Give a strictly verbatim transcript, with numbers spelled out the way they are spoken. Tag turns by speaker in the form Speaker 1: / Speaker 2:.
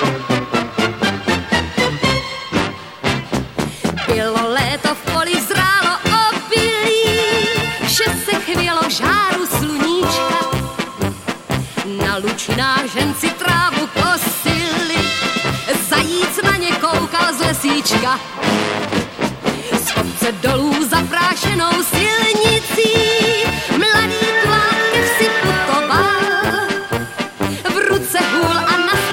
Speaker 1: Bylo léto, v poli zrálo obilí, vše se chvělo v žáru sluníčka. Na lučinách ženci trávu kosili, zajíc na ně koukal z lesíčka. Z kopce dolů zaprášenou